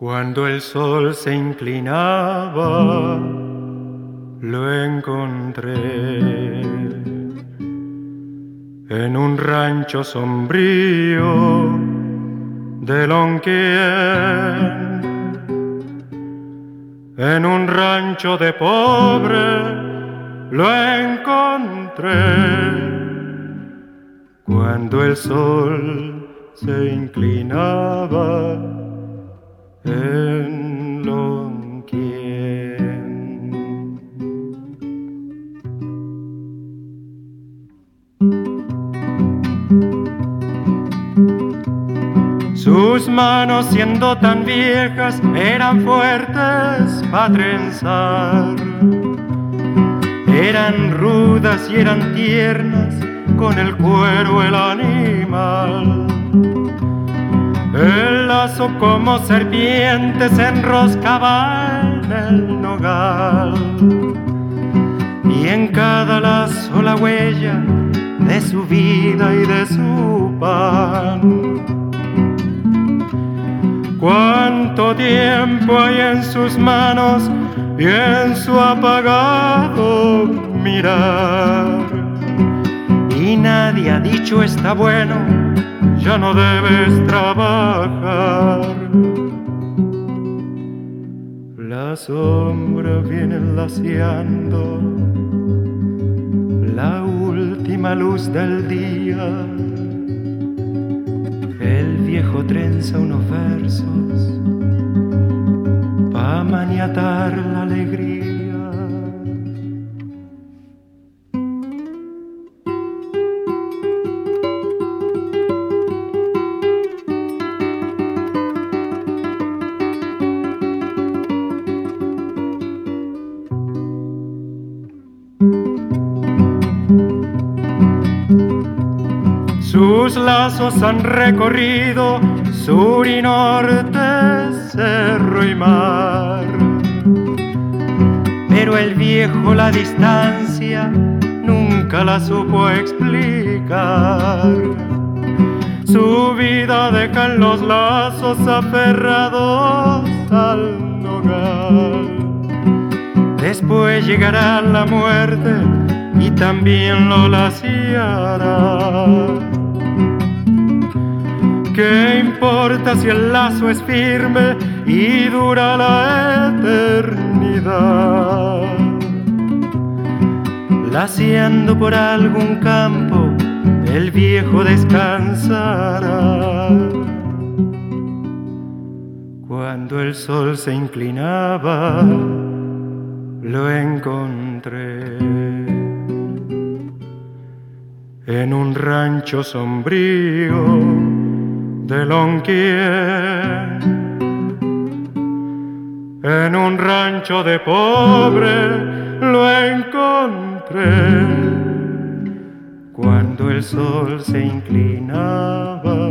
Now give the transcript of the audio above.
Cuando el sol se inclinaba, lo encontré en un rancho sombrío de Lonquén, en un rancho de pobre lo encontré. Cuando el sol se inclinaba en Lonquén. Sus manos, siendo tan viejas, eran fuertes para trenzar. Eran rudas y eran tiernas, con el cuero el animal. El lazo como serpiente se enroscaba en el nogal, y en cada lazo la huella de su vida y de su pan. Cuánto tiempo hay en sus manos y en su apagado mirar, y nadie ha dicho está bueno, ya no debes trabajar. La sombra viene laceando la última luz del día. El viejo trenza unos versos pa' maniatar la alegría. Sus lazos han recorrido sur y norte, cerro y mar, pero el viejo la distancia nunca la supo explicar. Su vida deja en los lazos aferrados al nogal. Después llegará la muerte y también lo laciará. ¿Qué importa si el lazo es firme y dura la eternidad? Laciando por algún campo, el viejo descansará. Cuando el sol se inclinaba, lo encontré en un rancho sombrío de Lonquén, en un rancho de pobre lo encontré. Cuando el sol se inclinaba